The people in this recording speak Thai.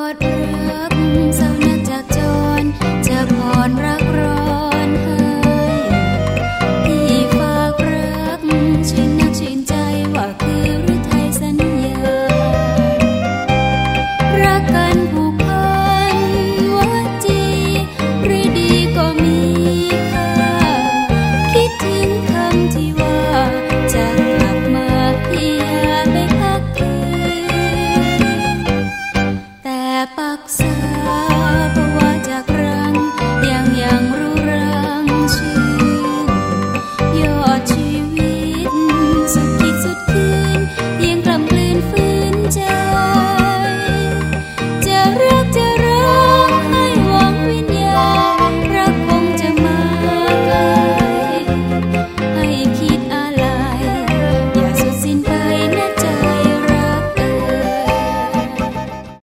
ดรักเศร้านักจากจรจะพรรักร้อนให้ที่ฝากรักชื่นนักชื่นใจว่าคือฤทัยสัญญารักกันผูกพันวัดจีหรือดีก็มีค่าคิดถึงคำที่ว่าจะกลับมาพี่อย่าไปพักคืนแต่ปักษา